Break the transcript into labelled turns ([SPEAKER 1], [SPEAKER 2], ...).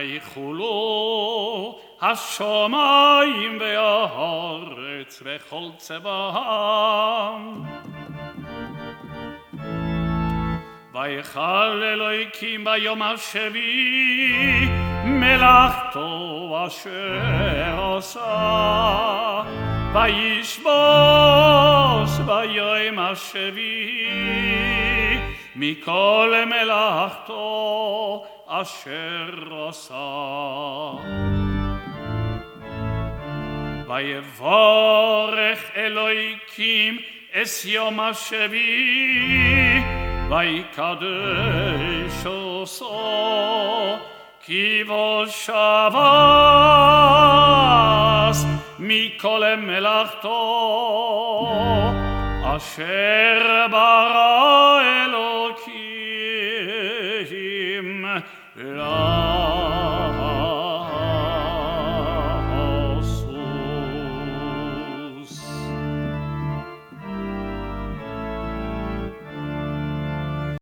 [SPEAKER 1] ויחולו השמיים והארץ וכל צבאם. ויחל אלוהים ביום השביעי מלאכתו אשר עשה, וישבוס ביום השביעי מכל מלאכתו אשר עשה. ויברך אלוהים את יום השביעי ויקדש עושו, כי בו שבס מכל מלאכתו אשר ברא אלוהים.